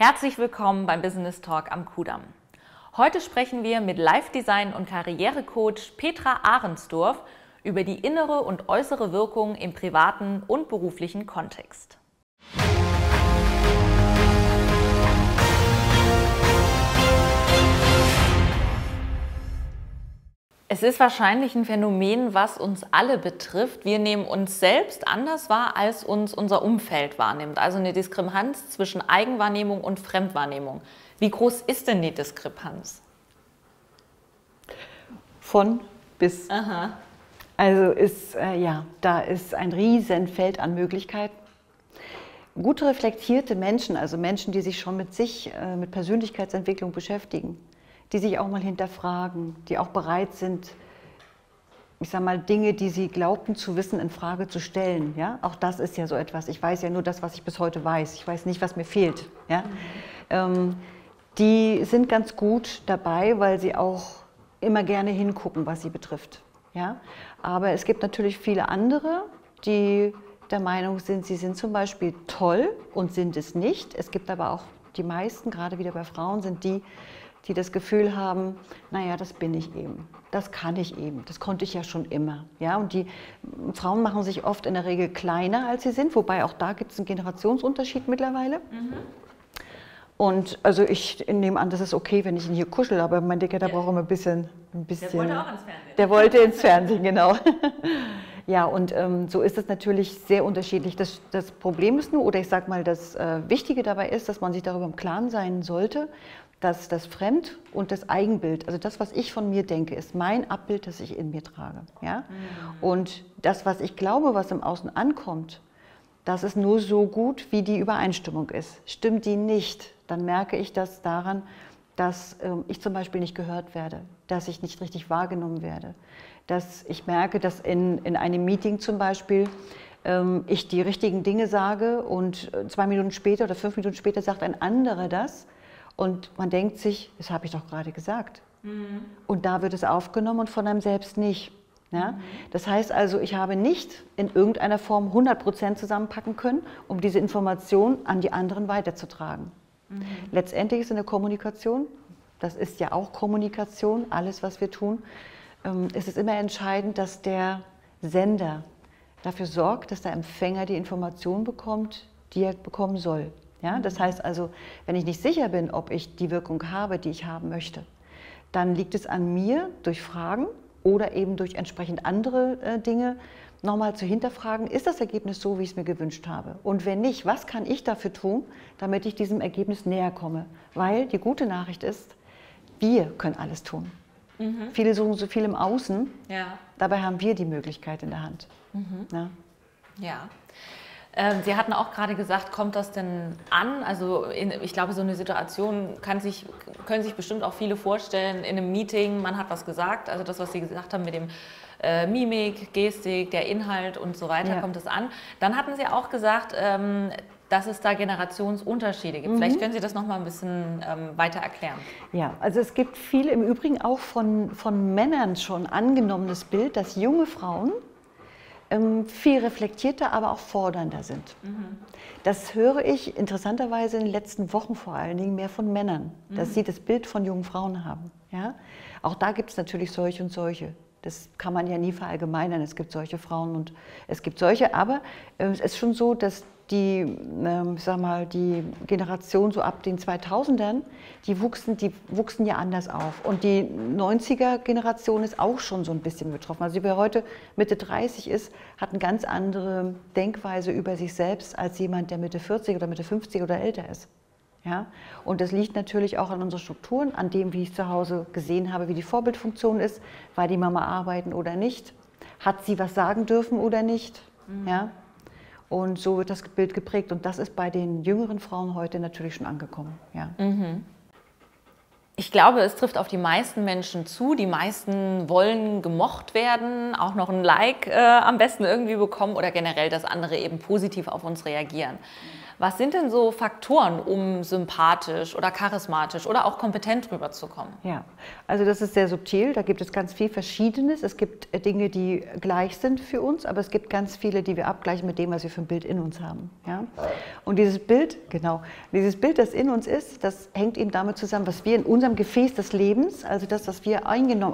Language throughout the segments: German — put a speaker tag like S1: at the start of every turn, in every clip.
S1: Herzlich willkommen beim Business Talk am Kudamm. Heute sprechen wir mit Live-Design- und Karrierecoach Petra Ahrensdorf über die innere und äußere Wirkung im privaten und beruflichen Kontext. Es ist wahrscheinlich ein Phänomen, was uns alle betrifft. Wir nehmen uns selbst anders wahr, als uns unser Umfeld wahrnimmt. Also eine Diskrepanz zwischen Eigenwahrnehmung und Fremdwahrnehmung. Wie groß ist denn die Diskrepanz?
S2: Von bis.
S1: Aha.
S2: Also da ist ein Riesenfeld an Möglichkeiten. Gut reflektierte Menschen, also Menschen, die sich schon mit Persönlichkeitsentwicklung beschäftigen, die sich auch mal hinterfragen, die auch bereit sind, ich sage mal, Dinge, die sie glaubten zu wissen, in Frage zu stellen. Ja? Auch das ist ja so etwas. Ich weiß ja nur das, was ich bis heute weiß. Ich weiß nicht, was mir fehlt. Ja? Die sind ganz gut dabei, weil sie auch immer gerne hingucken, was sie betrifft. Ja? Aber es gibt natürlich viele andere, die der Meinung sind, sie sind zum Beispiel toll und sind es nicht. Es gibt aber auch die meisten, gerade wieder bei Frauen, sind die das Gefühl haben, naja, das bin ich eben, das kann ich eben, das konnte ich ja schon immer. Ja? Und die Frauen machen sich oft in der Regel kleiner, als sie sind, wobei auch da gibt es einen Generationsunterschied mittlerweile. Mhm. Und also ich nehme an, das ist okay, wenn ich ihn hier kuschel, aber mein Dicker, der braucht immer ein bisschen. Der wollte auch ins Fernsehen. Der wollte ins Fernsehen, genau. Ja, und so ist es natürlich sehr unterschiedlich. Das Problem ist nur, oder ich sage mal, das Wichtige dabei ist, dass man sich darüber im Klaren sein sollte, dass das Fremd- und das Eigenbild, also das, was ich von mir denke, ist mein Abbild, das ich in mir trage. Ja? Mhm. Und das, was ich glaube, was im Außen ankommt, das ist nur so gut, wie die Übereinstimmung ist. Stimmt die nicht, dann merke ich das daran, dass ich zum Beispiel nicht gehört werde, dass ich nicht richtig wahrgenommen werde, dass ich merke, dass in einem Meeting zum Beispiel ich die richtigen Dinge sage und 2 Minuten später oder 5 Minuten später sagt ein anderer das. Und man denkt sich, das habe ich doch gerade gesagt. Mhm. Und da wird es aufgenommen und von einem selbst nicht. Ja? Mhm. Das heißt also, ich habe nicht in irgendeiner Form 100% zusammenpacken können, um diese Information an die anderen weiterzutragen. Mhm. Letztendlich ist in der Kommunikation, das ist ja auch Kommunikation, alles was wir tun, ist es immer entscheidend, dass der Sender dafür sorgt, dass der Empfänger die Information bekommt, die er bekommen soll. Ja, das heißt also, wenn ich nicht sicher bin, ob ich die Wirkung habe, die ich haben möchte, dann liegt es an mir, durch Fragen oder eben durch entsprechend andere Dinge nochmal zu hinterfragen, ist das Ergebnis so, wie ich es mir gewünscht habe? Und wenn nicht, was kann ich dafür tun, damit ich diesem Ergebnis näher komme? Weil die gute Nachricht ist, wir können alles tun. Mhm. Viele suchen so viel im Außen, ja. Dabei haben wir die Möglichkeit in der Hand. Mhm.
S1: Ja. Sie hatten auch gerade gesagt, kommt das denn an? Also ich glaube, so eine Situation können sich bestimmt auch viele vorstellen in einem Meeting, man hat was gesagt, also das, was Sie gesagt haben mit dem Mimik, Gestik, der Inhalt und so weiter, ja. Kommt es an. Dann hatten Sie auch gesagt, dass es da Generationsunterschiede gibt. Mhm. Vielleicht können Sie das noch mal ein bisschen weiter erklären.
S2: Ja, also es gibt viel im Übrigen auch von Männern schon angenommenes Bild, dass junge Frauen viel reflektierter, aber auch fordernder sind. Mhm. Das höre ich interessanterweise in den letzten Wochen vor allen Dingen mehr von Männern, dass sie das Bild von jungen Frauen haben. Ja? Auch da gibt es natürlich solche und solche. Das kann man ja nie verallgemeinern. Es gibt solche Frauen und es gibt solche, aber es ist schon so, dass die Generation so ab den 2000ern, die wuchsen ja anders auf. Und die 90er-Generation ist auch schon so ein bisschen betroffen. Also wer heute Mitte 30 ist, hat eine ganz andere Denkweise über sich selbst als jemand, der Mitte 40 oder Mitte 50 oder älter ist. Ja? Und das liegt natürlich auch an unseren Strukturen, an dem, wie ich zu Hause gesehen habe, wie die Vorbildfunktion ist. War die Mama arbeiten oder nicht? Hat sie was sagen dürfen oder nicht? Mhm. Ja? Und so wird das Bild geprägt. Und das ist bei den jüngeren Frauen heute natürlich schon angekommen. Ja.
S1: Mhm. Ich glaube, es trifft auf die meisten Menschen zu. Die meisten wollen gemocht werden, auch noch ein Like am besten irgendwie bekommen oder generell, dass andere eben positiv auf uns reagieren. Was sind denn so Faktoren, um sympathisch oder charismatisch oder auch kompetent rüberzukommen?
S2: Ja, also das ist sehr subtil, da gibt es ganz viel Verschiedenes. Es gibt Dinge, die gleich sind für uns, aber es gibt ganz viele, die wir abgleichen mit dem, was wir für ein Bild in uns haben. Ja? Und dieses Bild, das in uns ist, das hängt eben damit zusammen, was wir in unserem Gefäß des Lebens, also das, was wir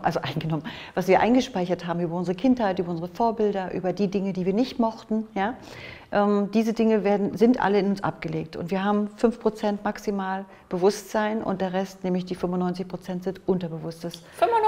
S2: was wir eingespeichert haben über unsere Kindheit, über unsere Vorbilder, über die Dinge, die wir nicht mochten, ja? Diese Dinge sind alle in uns abgelegt und wir haben 5% maximal Bewusstsein und der Rest, nämlich die 95%, sind Unterbewusstes.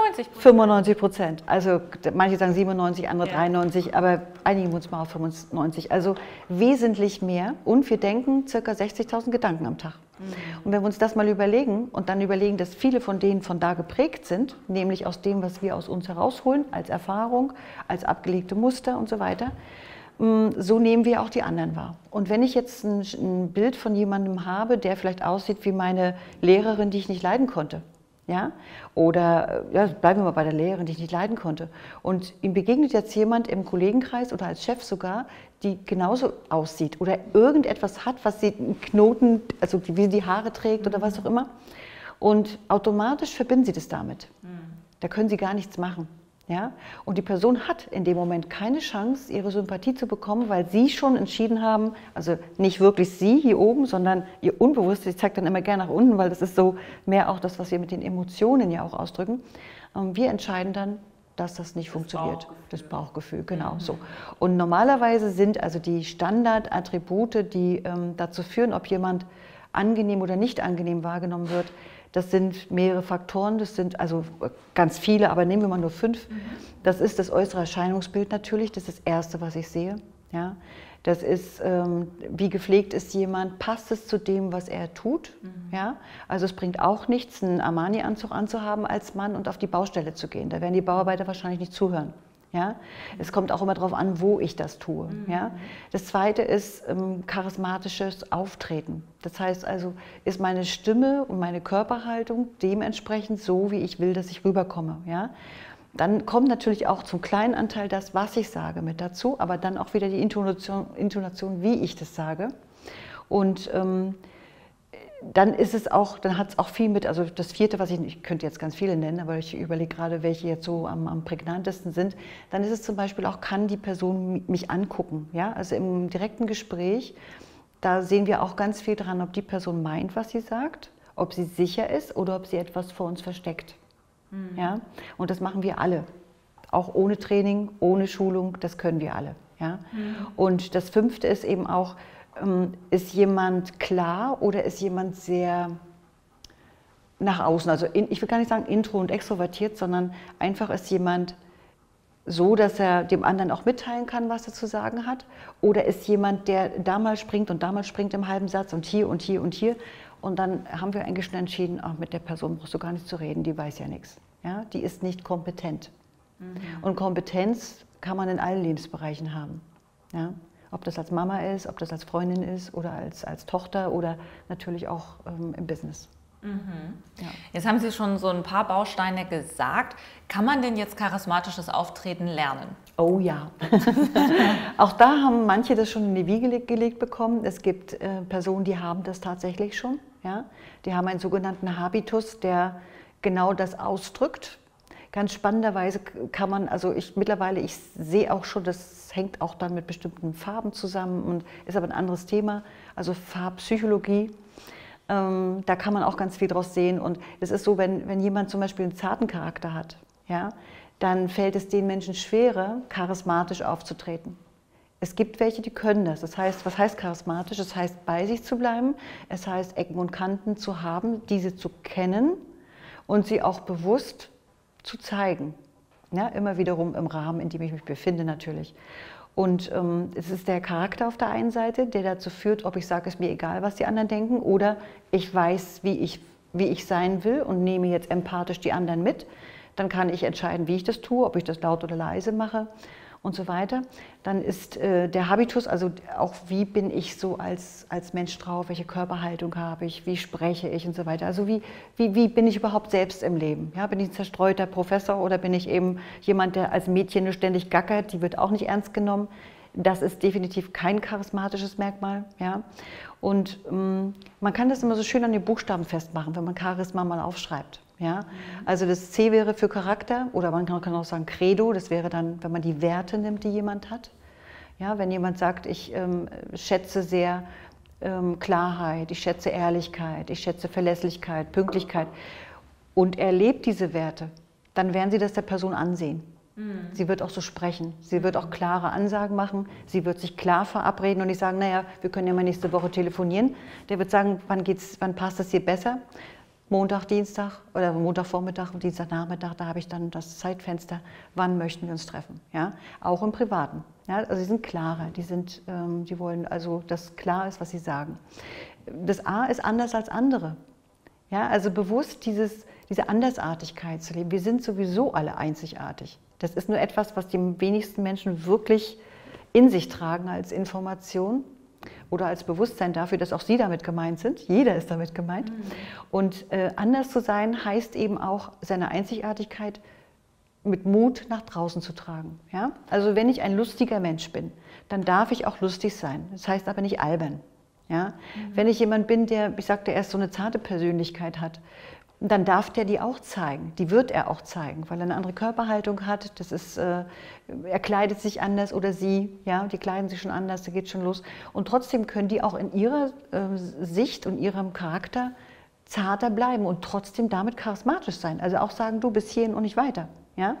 S2: 95%. Also manche sagen 97, andere 93, aber einigen wir uns mal auf 95. Also wesentlich mehr und wir denken ca. 60.000 Gedanken am Tag. Und wenn wir uns das mal überlegen und dann überlegen, dass viele von denen von da geprägt sind, nämlich aus dem, was wir aus uns herausholen, als Erfahrung, als abgelegte Muster und so weiter, so nehmen wir auch die anderen wahr. Und wenn ich jetzt ein Bild von jemandem habe, der vielleicht aussieht wie meine Lehrerin, die ich nicht leiden konnte, ja? Oder bleiben wir mal bei der Lehrerin, die ich nicht leiden konnte, und ihm begegnet jetzt jemand im Kollegenkreis oder als Chef sogar, die genauso aussieht oder irgendetwas hat, was sie einen Knoten, also wie sie die Haare trägt oder was auch immer, und automatisch verbinden sie das damit. Da können sie gar nichts machen. Ja? Und die Person hat in dem Moment keine Chance, ihre Sympathie zu bekommen, weil sie schon entschieden haben, also nicht wirklich sie hier oben, sondern ihr Unbewusstes, ich zeige dann immer gerne nach unten, weil das ist so mehr auch das, was wir mit den Emotionen ja auch ausdrücken. Wir entscheiden dann, dass das nicht funktioniert. Das Bauchgefühl, genau so. Und normalerweise sind also die Standardattribute, die dazu führen, ob jemand angenehm oder nicht angenehm wahrgenommen wird, das sind mehrere Faktoren, das sind also ganz viele, aber nehmen wir mal nur 5. Das ist das äußere Erscheinungsbild natürlich, das ist das Erste, was ich sehe. Ja? Das ist, wie gepflegt ist jemand, passt es zu dem, was er tut. Ja? Also es bringt auch nichts, einen Armani-Anzug anzuhaben als Mann und auf die Baustelle zu gehen. Da werden die Bauarbeiter wahrscheinlich nicht zuhören. Ja? Es kommt auch immer darauf an, wo ich das tue. Ja? Das Zweite ist charismatisches Auftreten. Das heißt also, ist meine Stimme und meine Körperhaltung dementsprechend so, wie ich will, dass ich rüberkomme. Ja? Dann kommt natürlich auch zum kleinen Anteil das, was ich sage, mit dazu, aber dann auch wieder die Intonation, wie ich das sage. Und dann ist es auch, dann hat es auch viel mit, also das Vierte, ich könnte jetzt ganz viele nennen, aber ich überlege gerade, welche jetzt so am prägnantesten sind, dann ist es zum Beispiel auch, kann die Person mich angucken, ja, also im direkten Gespräch, da sehen wir auch ganz viel dran, ob die Person meint, was sie sagt, ob sie sicher ist oder ob sie etwas vor uns versteckt, ja, und das machen wir alle, auch ohne Training, ohne Schulung, das können wir alle, ja, und das Fünfte ist eben auch, ist jemand klar oder ist jemand sehr nach außen? Also ich will gar nicht sagen intro und extrovertiert, sondern einfach ist jemand so, dass er dem anderen auch mitteilen kann, was er zu sagen hat. Oder ist jemand, der da mal springt und da mal springt im halben Satz und hier und hier und hier. Und dann haben wir eigentlich schon entschieden, ach, mit der Person brauchst du gar nicht zu reden, die weiß ja nichts. Ja? Die ist nicht kompetent. Und Kompetenz kann man in allen Lebensbereichen haben. Ja? Ob das als Mama ist, ob das als Freundin ist oder als Tochter oder natürlich auch im Business.
S1: Ja. Jetzt haben Sie schon so ein paar Bausteine gesagt. Kann man denn jetzt charismatisches Auftreten lernen?
S2: Oh ja. Auch da haben manche das schon in die Wiege gelegt bekommen. Es gibt Personen, die haben das tatsächlich schon. Ja? Die haben einen sogenannten Habitus, der genau das ausdrückt. Ganz spannenderweise kann man, also ich sehe auch schon, das hängt auch dann mit bestimmten Farben zusammen und ist aber ein anderes Thema, also Farbpsychologie. Da kann man auch ganz viel draus sehen. Und es ist so, wenn jemand zum Beispiel einen zarten Charakter hat, ja, dann fällt es den Menschen schwerer, charismatisch aufzutreten. Es gibt welche, die können das. Das heißt, was heißt charismatisch? Das heißt, bei sich zu bleiben. Es heißt, Ecken und Kanten zu haben, diese zu kennen und sie auch bewusst zu zeigen. Ja, immer wiederum im Rahmen, in dem ich mich befinde natürlich. Und es ist der Charakter auf der einen Seite, der dazu führt, ob ich sage, es ist mir egal, was die anderen denken, oder ich weiß, wie ich sein will und nehme jetzt empathisch die anderen mit. Dann kann ich entscheiden, wie ich das tue, ob ich das laut oder leise mache und so weiter. Dann ist der Habitus, also auch wie bin ich so als Mensch drauf, welche Körperhaltung habe ich, wie spreche ich und so weiter. Also wie bin ich überhaupt selbst im Leben? Ja, bin ich ein zerstreuter Professor oder bin ich eben jemand, der als Mädchen nur ständig gackert, die wird auch nicht ernst genommen. Das ist definitiv kein charismatisches Merkmal. Ja? Und man kann das immer so schön an den Buchstaben festmachen, wenn man Charisma mal aufschreibt. Ja? Also das C wäre für Charakter, oder man kann auch sagen Credo, das wäre dann, wenn man die Werte nimmt, die jemand hat. Ja, wenn jemand sagt, ich schätze sehr Klarheit, ich schätze Ehrlichkeit, ich schätze Verlässlichkeit, Pünktlichkeit und er lebt diese Werte, dann werden Sie das der Person ansehen. Sie wird auch so sprechen, sie wird auch klare Ansagen machen, sie wird sich klar verabreden und nicht sagen, naja, wir können ja mal nächste Woche telefonieren. Der wird sagen, wann passt das hier besser? Montag, Dienstag oder Montagvormittag und Dienstagnachmittag, da habe ich dann das Zeitfenster, wann möchten wir uns treffen? Ja? Auch im Privaten. Ja? Also sie sind klarer, die wollen also, dass klar ist, was sie sagen. Das A ist anders als andere. Ja? Also bewusst diese Andersartigkeit zu leben. Wir sind sowieso alle einzigartig. Das ist nur etwas, was die wenigsten Menschen wirklich in sich tragen als Information oder als Bewusstsein dafür, dass auch sie damit gemeint sind. Jeder ist damit gemeint. Und anders zu sein heißt eben auch, seine Einzigartigkeit mit Mut nach draußen zu tragen. Ja? Also wenn ich ein lustiger Mensch bin, dann darf ich auch lustig sein. Das heißt aber nicht albern. Ja? Wenn ich jemand bin, der, ich sagte erst, so eine zarte Persönlichkeit hat, dann darf der die auch zeigen, die wird er auch zeigen, weil er eine andere Körperhaltung hat, das ist, er kleidet sich anders oder sie, ja, die kleiden sich schon anders, da geht schon los. Und trotzdem können die auch in ihrer Sicht und ihrem Charakter zarter bleiben und trotzdem damit charismatisch sein. Also auch sagen, du bist hierhin und nicht weiter. Ja?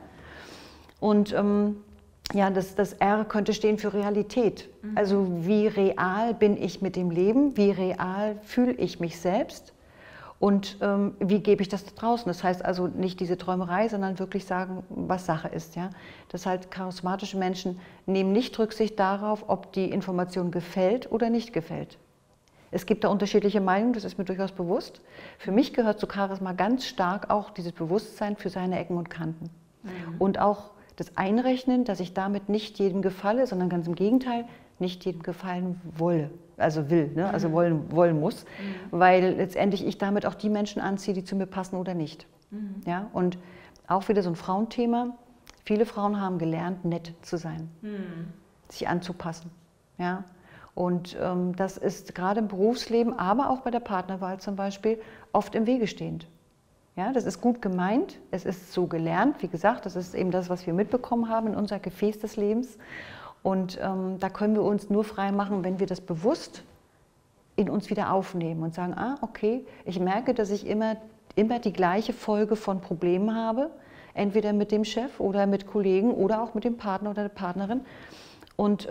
S2: Und ja, das R könnte stehen für Realität. Also wie real bin ich mit dem Leben, wie real fühle ich mich selbst. Und wie gebe ich das draußen? Das heißt also nicht diese Träumerei, sondern wirklich sagen, was Sache ist. Ja? Das heißt, charismatische Menschen nehmen nicht Rücksicht darauf, ob die Information gefällt oder nicht gefällt. Es gibt da unterschiedliche Meinungen, das ist mir durchaus bewusst. Für mich gehört zu Charisma ganz stark auch dieses Bewusstsein für seine Ecken und Kanten. Und auch das Einrechnen, dass ich damit nicht jedem gefalle, sondern ganz im Gegenteil, nicht jedem gefallen wolle. Also will, ne? Also wollen muss, weil letztendlich ich damit auch die Menschen anziehe, die zu mir passen oder nicht. Ja? Und auch wieder so ein Frauenthema, viele Frauen haben gelernt, nett zu sein, sich anzupassen. Ja? Und das ist gerade im Berufsleben, aber auch bei der Partnerwahl zum Beispiel, oft im Wege stehend. Ja? Das ist gut gemeint, es ist so gelernt, wie gesagt, das ist eben das, was wir mitbekommen haben in unser Gefäß des Lebens. Und da können wir uns nur frei machen, wenn wir das bewusst in uns wieder aufnehmen und sagen, ah, okay, ich merke, dass ich immer die gleiche Folge von Problemen habe, entweder mit dem Chef oder mit Kollegen oder auch mit dem Partner oder der Partnerin. Und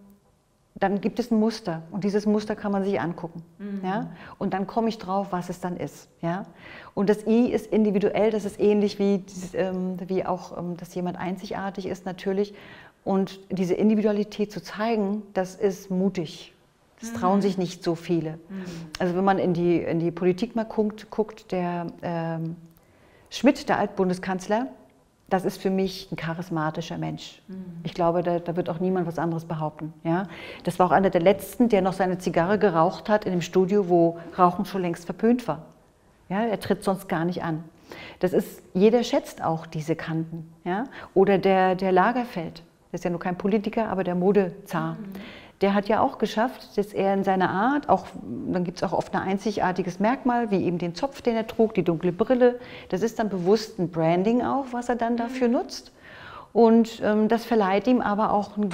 S2: dann gibt es ein Muster und dieses Muster kann man sich angucken. Ja? Und dann komme ich drauf, was es dann ist. Ja? Und das I ist individuell, das ist ähnlich wie auch, dass jemand einzigartig ist natürlich. Und diese Individualität zu zeigen, das ist mutig. Das trauen sich nicht so viele. Also wenn man in die Politik mal guckt, der Schmidt, der Altbundeskanzler, das ist für mich ein charismatischer Mensch. Ich glaube, da wird auch niemand was anderes behaupten. Ja? Das war auch einer der Letzten, der noch seine Zigarre geraucht hat in dem Studio, wo Rauchen schon längst verpönt war. Ja? Er tritt sonst gar nicht an. Das ist, jeder schätzt auch diese Kanten. Ja? Oder der Lagerfeld. Das ist ja nur kein Politiker, aber der Modezar. Der hat ja auch geschafft, dass er in seiner Art, auch, dann gibt es auch oft ein einzigartiges Merkmal, wie eben den Zopf, den er trug, die dunkle Brille. Das ist dann bewusst ein Branding auch, was er dann dafür nutzt. Und das verleiht ihm aber auch ein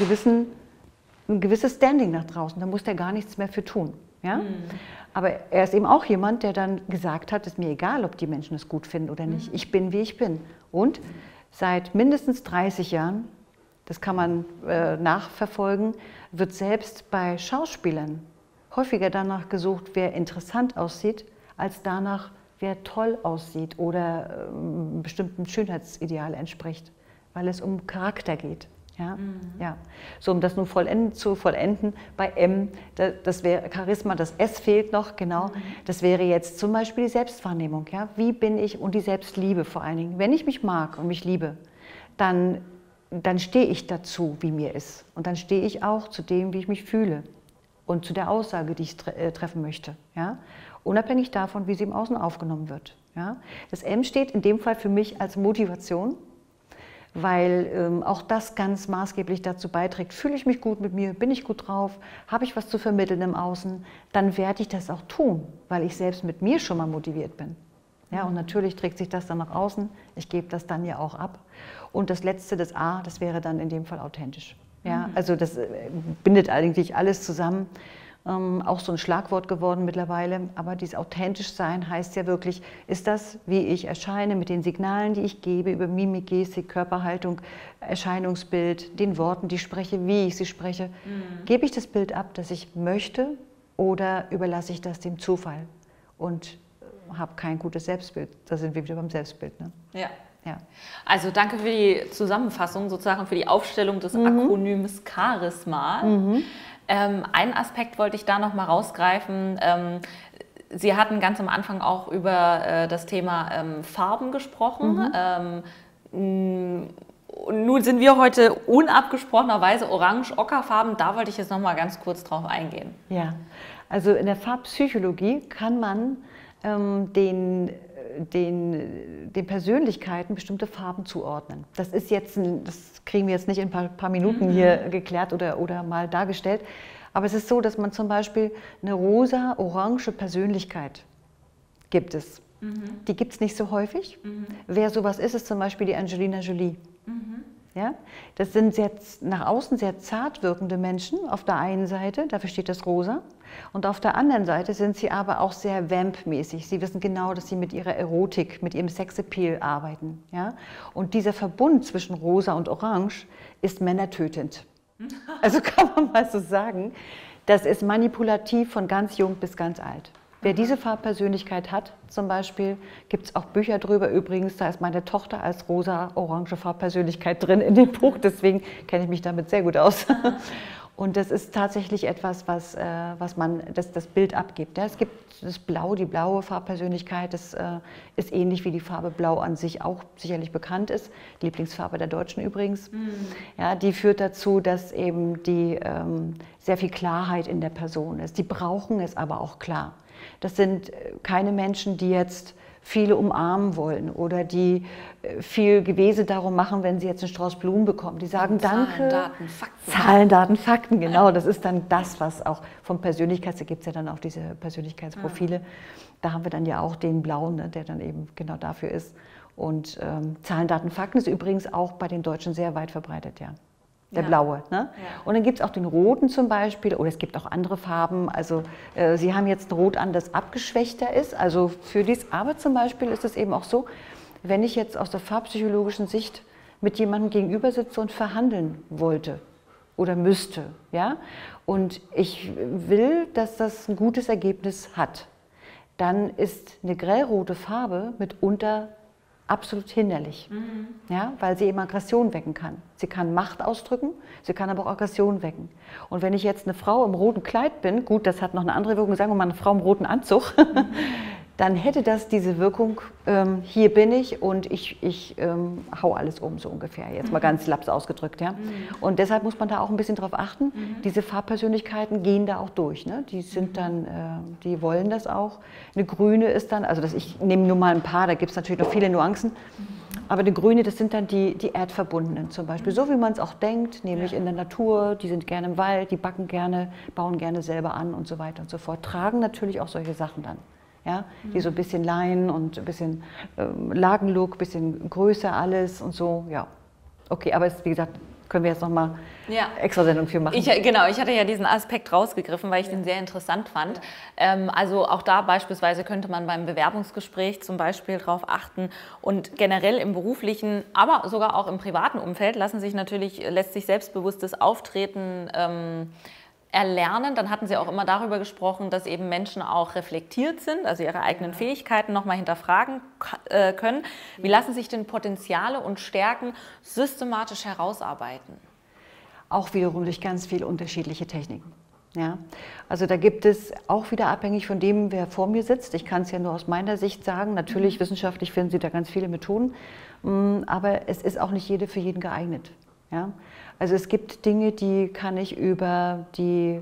S2: gewisses Standing nach draußen. Da muss er gar nichts mehr für tun. Ja? Aber er ist eben auch jemand, der dann gesagt hat, es ist mir egal, ob die Menschen es gut finden oder nicht. Ich bin, wie ich bin. Und seit mindestens 30 Jahren, das kann man nachverfolgen, wird selbst bei Schauspielern häufiger danach gesucht, wer interessant aussieht, als danach, wer toll aussieht oder einem bestimmten Schönheitsideal entspricht, weil es um Charakter geht. Ja? Ja. So, um das nun zu vollenden, bei M, das wäre Charisma, das S fehlt noch, genau. Das wäre jetzt zum Beispiel die Selbstwahrnehmung. Ja? Wie bin ich und die Selbstliebe vor allen Dingen. Wenn ich mich mag und mich liebe, dann stehe ich dazu, wie mir ist. Und dann stehe ich auch zu dem, wie ich mich fühle und zu der Aussage, die ich treffen möchte. Ja? Unabhängig davon, wie sie im Außen aufgenommen wird. Ja? Das M steht in dem Fall für mich als Motivation. weil auch das ganz maßgeblich dazu beiträgt, fühle ich mich gut mit mir, bin ich gut drauf, habe ich was zu vermitteln im Außen, dann werde ich das auch tun, weil ich selbst mit mir schon mal motiviert bin. Ja, und natürlich trägt sich das dann nach außen, ich gebe das dann ja auch ab. Und das Letzte, das A, das wäre dann in dem Fall authentisch. Ja, also das bindet eigentlich alles zusammen. Auch so ein Schlagwort geworden mittlerweile, aber dieses authentisch sein heißt ja wirklich, ist das, wie ich erscheine, mit den Signalen, die ich gebe, über Mimik, Gestik, Körperhaltung, Erscheinungsbild, den Worten, die ich spreche, wie ich sie spreche, gebe ich das Bild ab, das ich möchte, oder überlasse ich das dem Zufall und habe kein gutes Selbstbild. Da sind wir wieder beim Selbstbild. Ne?
S1: Ja.
S2: Ja.
S1: Also danke für die Zusammenfassung, sozusagen für die Aufstellung des Akronyms Charisma. Einen Aspekt wollte ich da noch mal rausgreifen. Sie hatten ganz am Anfang auch über das Thema Farben gesprochen. Nun sind wir heute unabgesprochenerweise orange-ockerfarben. Da wollte ich jetzt noch mal ganz kurz drauf eingehen.
S2: Ja, also in der Farbpsychologie kann man den Persönlichkeiten bestimmte Farben zuordnen. Das ist jetzt, das kriegen wir jetzt nicht in ein paar Minuten hier geklärt oder mal dargestellt, aber es ist so, dass man zum Beispiel eine rosa-orange Persönlichkeit gibt es. Die gibt es nicht so häufig. Wer sowas ist zum Beispiel die Angelina Jolie. Ja? Das sind nach außen sehr zart wirkende Menschen auf der einen Seite, dafür steht das Rosa. Und auf der anderen Seite sind sie aber auch sehr Vamp-mäßig. Sie wissen genau, dass sie mit ihrer Erotik, mit ihrem Sexappeal arbeiten. Ja? Und dieser Verbund zwischen Rosa und Orange ist männertötend. Also kann man mal so sagen, das ist manipulativ von ganz jung bis ganz alt. Wer diese Farbpersönlichkeit hat, zum Beispiel, gibt es auch Bücher drüber. Übrigens, da ist meine Tochter als rosa-orange Farbpersönlichkeit drin in dem Buch, deswegen kenne ich mich damit sehr gut aus. Und das ist tatsächlich etwas, was das Bild abgibt. Ja, es gibt das Blau, die blaue Farbpersönlichkeit, das ist ähnlich wie die Farbe Blau an sich auch sicherlich bekannt ist. Die Lieblingsfarbe der Deutschen übrigens. Ja, die führt dazu, dass eben die sehr viel Klarheit in der Person ist. Die brauchen es aber auch klar. Das sind keine Menschen, die jetzt viele umarmen wollen oder die viel Gewese darum machen, wenn sie jetzt einen Strauß Blumen bekommen. Die sagen Danke.
S1: Zahlen, Daten, Fakten.
S2: Zahlen, Daten, Fakten, genau. Das ist dann das, was auch vom da gibt es ja dann auch diese Persönlichkeitsprofile. Da haben wir dann ja auch den Blauen, ne, der dann eben genau dafür ist. Und Zahlen, Daten, Fakten ist übrigens auch bei den Deutschen sehr weit verbreitet, ja. Der blaue. Ne? Ja. Und dann gibt es auch den roten zum Beispiel, oder es gibt auch andere Farben. Also Sie haben jetzt ein Rot an, das abgeschwächter ist. Also für dies, aber zum Beispiel ist es eben auch so, wenn ich jetzt aus der farbpsychologischen Sicht mit jemandem gegenüber sitze und verhandeln wollte oder müsste, ja, und ich will, dass das ein gutes Ergebnis hat, dann ist eine grellrote Farbe mitunter absolut hinderlich, ja, weil sie eben Aggression wecken kann. Sie kann Macht ausdrücken, sie kann aber auch Aggression wecken. Und wenn ich jetzt eine Frau im roten Kleid bin, gut, das hat noch eine andere Wirkung, sagen wir mal eine Frau im roten Anzug, dann hätte das diese Wirkung, hier bin ich und ich hau alles um, so ungefähr, jetzt mal ganz laps ausgedrückt. Ja? Und deshalb muss man da auch ein bisschen drauf achten, diese Farbpersönlichkeiten gehen da auch durch, ne? Die sind dann, die wollen das auch. Eine Grüne ist dann, also ich nehme nur mal ein paar, da gibt es natürlich noch viele Nuancen, aber eine Grüne, das sind dann die Erdverbundenen zum Beispiel, so wie man es auch denkt, nämlich in der Natur, die sind gerne im Wald, die backen gerne, bauen gerne selber an und so weiter und so fort, tragen natürlich auch solche Sachen dann. Ja, die so ein bisschen Leinen und ein bisschen Lagenlook, ein bisschen größer alles und so, ja. Okay, aber wie gesagt, können wir jetzt nochmal extra Sendung für machen.
S1: Genau, ich hatte ja diesen Aspekt rausgegriffen, weil ich den sehr interessant fand. Also auch da beispielsweise könnte man beim Bewerbungsgespräch zum Beispiel drauf achten und generell im beruflichen, aber sogar auch im privaten Umfeld lässt sich selbstbewusstes Auftreten erlernen. Dann hatten Sie auch immer darüber gesprochen, dass eben Menschen auch reflektiert sind, also ihre eigenen Fähigkeiten nochmal hinterfragen können. Wie lassen sich denn Potenziale und Stärken systematisch herausarbeiten?
S2: Auch wiederum durch ganz viele unterschiedliche Techniken. Ja? Also da gibt es auch wieder abhängig von dem, wer vor mir sitzt. Ich kann es ja nur aus meiner Sicht sagen. Natürlich wissenschaftlich finden Sie da ganz viele Methoden, aber es ist auch nicht jede für jeden geeignet. Ja? Also es gibt Dinge, die kann ich über die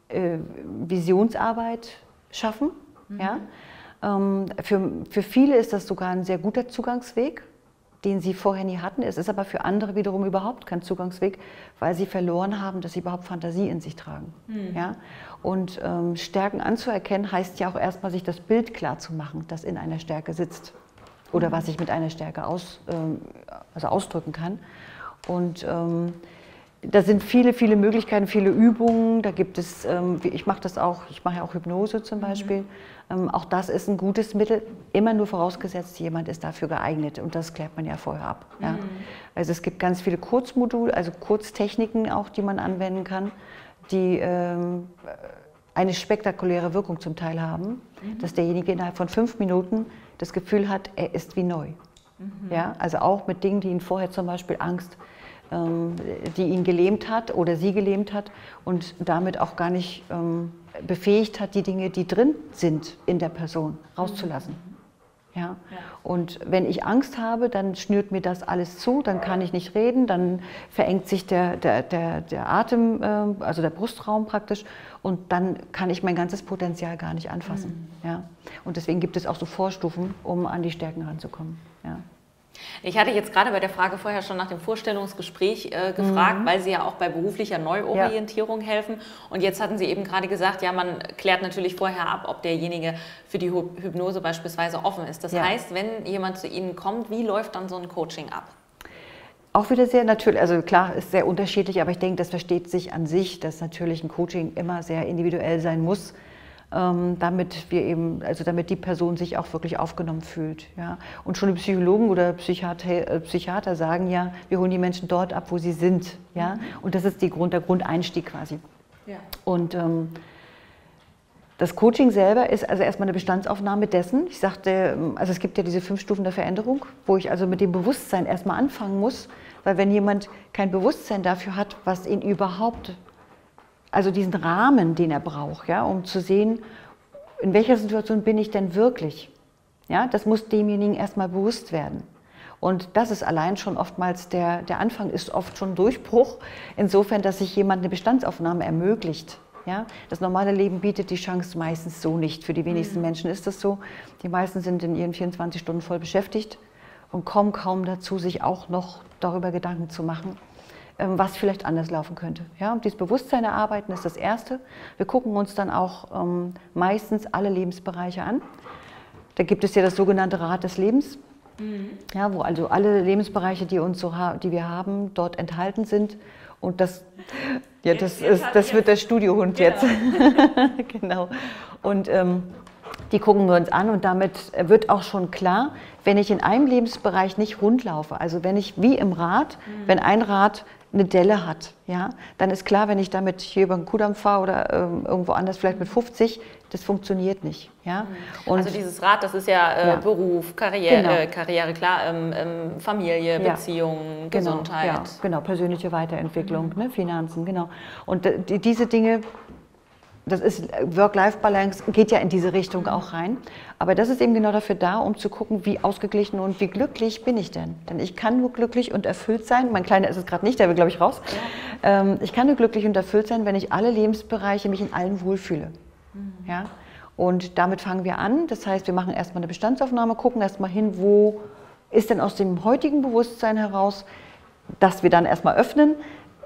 S2: Visionsarbeit schaffen. Ja? Für viele ist das sogar ein sehr guter Zugangsweg, den sie vorher nie hatten. Es ist aber für andere wiederum überhaupt kein Zugangsweg, weil sie verloren haben, dass sie überhaupt Fantasie in sich tragen. Ja? Und Stärken anzuerkennen heißt ja auch erstmal, sich das Bild klar zu machen, das in einer Stärke sitzt oder was ich mit einer Stärke ausdrücken kann. Und da sind viele, viele Möglichkeiten, viele Übungen. Da gibt es, ich mache ja auch Hypnose zum Beispiel. Auch das ist ein gutes Mittel, immer nur vorausgesetzt, jemand ist dafür geeignet. Und das klärt man ja vorher ab. Ja. Also es gibt ganz viele Kurzmodule, also Kurztechniken auch, die man anwenden kann, die eine spektakuläre Wirkung zum Teil haben, dass derjenige innerhalb von 5 Minuten das Gefühl hat, er ist wie neu. Ja, also auch mit Dingen, die ihn vorher zum Beispiel Angst, die ihn gelähmt hat oder sie gelähmt hat und damit auch gar nicht befähigt hat, die Dinge, die drin sind in der Person, rauszulassen. Ja? Und wenn ich Angst habe, dann schnürt mir das alles zu, dann kann ich nicht reden, dann verengt sich der Atem, also der Brustraum praktisch, und dann kann ich mein ganzes Potenzial gar nicht anfassen. Ja? Und deswegen gibt es auch so Vorstufen, um an die Stärken ranzukommen. Ja.
S1: Ich hatte jetzt gerade bei der Frage vorher schon nach dem Vorstellungsgespräch gefragt, weil Sie ja auch bei beruflicher Neuorientierung helfen. Und jetzt hatten Sie eben gerade gesagt, ja, man klärt natürlich vorher ab, ob derjenige für die Hypnose beispielsweise offen ist. Das heißt, wenn jemand zu Ihnen kommt, wie läuft dann so ein Coaching ab?
S2: Auch wieder sehr natürlich, also klar, ist sehr unterschiedlich, aber ich denke, das versteht sich an sich, dass natürlich ein Coaching immer sehr individuell sein muss. Damit die Person sich auch wirklich aufgenommen fühlt. Ja? Und schon die Psychologen oder Psychiater sagen ja, wir holen die Menschen dort ab, wo sie sind. Ja? Und das ist der Grundeinstieg quasi. Ja. Und das Coaching selber ist also erstmal eine Bestandsaufnahme dessen. Ich sagte, also es gibt ja diese 5 Stufen der Veränderung, wo ich also mit dem Bewusstsein erstmal anfangen muss, weil wenn jemand kein Bewusstsein dafür hat, was ihn überhaupt, also diesen Rahmen, den er braucht, ja, um zu sehen, in welcher Situation bin ich denn wirklich. Ja, das muss demjenigen erstmal bewusst werden. Und das ist allein schon oftmals, der Anfang ist oft schon Durchbruch, insofern, dass sich jemand eine Bestandsaufnahme ermöglicht. Ja, das normale Leben bietet die Chance meistens so nicht. Für die wenigsten Menschen ist das so. Die meisten sind in ihren 24 Stunden voll beschäftigt und kommen kaum dazu, sich auch noch darüber Gedanken zu machen, was vielleicht anders laufen könnte. Ja, und dieses Bewusstsein erarbeiten ist das Erste. Wir gucken uns dann auch meistens alle Lebensbereiche an. Da gibt es ja das sogenannte Rad des Lebens, ja, wo also alle Lebensbereiche, die wir haben, dort enthalten sind. Und das wird der Studiohund jetzt. Genau. Und die gucken wir uns an und damit wird auch schon klar, wenn ich in einem Lebensbereich nicht rund laufe, also wenn ich wie im Rad, wenn ein Rad eine Delle hat, ja, dann ist klar, wenn ich damit hier über den Kudamm fahre oder irgendwo anders, vielleicht mit 50, das funktioniert nicht. Ja?
S1: Und also dieses Rad, das ist ja, Beruf, Karriere, klar, Familie, Beziehungen, Gesundheit.
S2: Ja, genau, persönliche Weiterentwicklung, ne, Finanzen, genau. Und diese Dinge, das ist Work-Life-Balance, geht ja in diese Richtung auch rein. Aber das ist eben genau dafür da, um zu gucken, wie ausgeglichen und wie glücklich bin ich denn. Denn ich kann nur glücklich und erfüllt sein, mein Kleiner ist es gerade nicht, der will, glaube ich, raus. Ja. Ich kann nur glücklich und erfüllt sein, wenn ich alle Lebensbereiche mich in allen wohlfühle. Ja? Und damit fangen wir an. Das heißt, wir machen erstmal eine Bestandsaufnahme, gucken erstmal hin, wo ist denn aus dem heutigen Bewusstsein heraus, dass wir dann erstmal öffnen,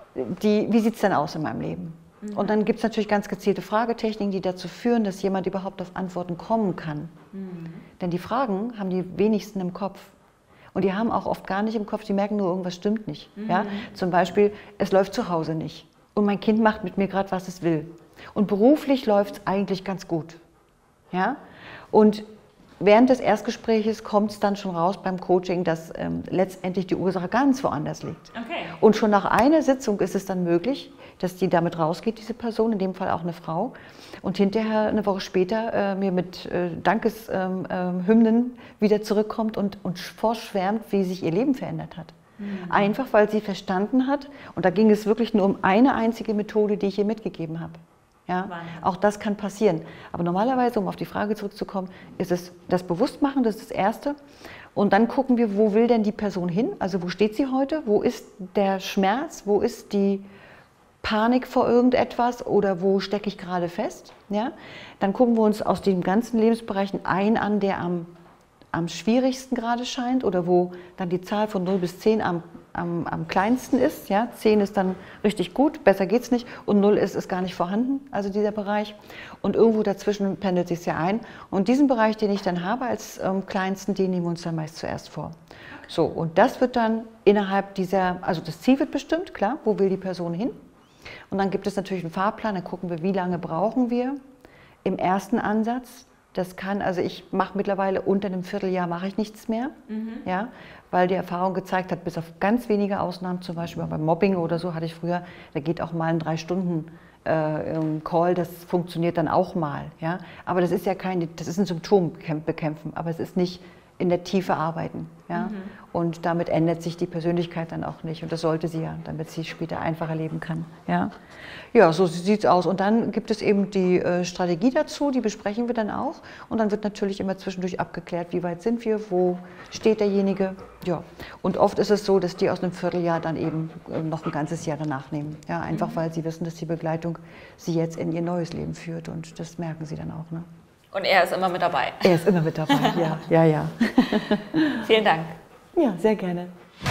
S2: wie sieht es denn aus in meinem Leben? Und dann gibt es natürlich ganz gezielte Fragetechniken, die dazu führen, dass jemand überhaupt auf Antworten kommen kann. Denn die Fragen haben die wenigsten im Kopf. Und die haben auch oft gar nicht im Kopf, die merken nur, irgendwas stimmt nicht. Ja? Zum Beispiel, es läuft zu Hause nicht. Und mein Kind macht mit mir gerade, was es will. Und beruflich läuft es eigentlich ganz gut. Ja? Und während des Erstgespräches kommt es dann schon raus beim Coaching, dass letztendlich die Ursache ganz woanders liegt. Okay. Und schon nach einer Sitzung ist es dann möglich, dass die damit rausgeht, diese Person, in dem Fall auch eine Frau, und hinterher eine Woche später mir mit Dankeshymnen wieder zurückkommt und vorschwärmt, wie sich ihr Leben verändert hat. Einfach, weil sie verstanden hat, und da ging es wirklich nur um eine einzige Methode, die ich ihr mitgegeben habe. Ja, auch das kann passieren. Aber normalerweise, um auf die Frage zurückzukommen, ist es das Bewusstmachen, das ist das Erste. Und dann gucken wir, wo will denn die Person hin? Also wo steht sie heute? Wo ist der Schmerz? Wo ist die Panik vor irgendetwas? Oder wo stecke ich gerade fest? Ja? Dann gucken wir uns aus den ganzen Lebensbereichen einen an, der am am schwierigsten gerade scheint oder wo dann die Zahl von 0 bis 10 am kleinsten ist. Ja? 10 ist dann richtig gut, besser geht es nicht, und 0 ist gar nicht vorhanden, also dieser Bereich. Und irgendwo dazwischen pendelt sich ja ein. Und diesen Bereich, den ich dann habe als kleinsten, den nehmen wir uns dann meist zuerst vor. So, und das wird dann innerhalb dieser, also das Ziel wird bestimmt, klar, wo will die Person hin? Und dann gibt es natürlich einen Fahrplan, dann gucken wir, wie lange brauchen wir im ersten Ansatz. Das kann, also ich mache mittlerweile unter einem Vierteljahr mache ich nichts mehr, ja, weil die Erfahrung gezeigt hat, bis auf ganz wenige Ausnahmen, zum Beispiel beim Mobbing oder so hatte ich früher, da geht auch mal ein 3 Stunden Call, das funktioniert dann auch mal, ja, aber das ist ja das ist ein Symptom bekämpfen, aber es ist nicht in der Tiefe arbeiten, ja, und damit ändert sich die Persönlichkeit dann auch nicht und das sollte sie ja, damit sie später einfacher leben kann, ja. Ja, so sieht es aus. Und dann gibt es eben die Strategie dazu, die besprechen wir dann auch. Und dann wird natürlich immer zwischendurch abgeklärt, wie weit sind wir, wo steht derjenige. Ja. Und oft ist es so, dass die aus einem Vierteljahr dann eben noch ein ganzes Jahr danach nehmen. Ja, einfach weil sie wissen, dass die Begleitung sie jetzt in ihr neues Leben führt. Und das merken sie dann auch. Ne?
S1: Und er ist immer mit dabei?
S2: Er ist immer mit dabei, ja. Ja, ja.
S1: Vielen Dank.
S2: Ja, sehr gerne.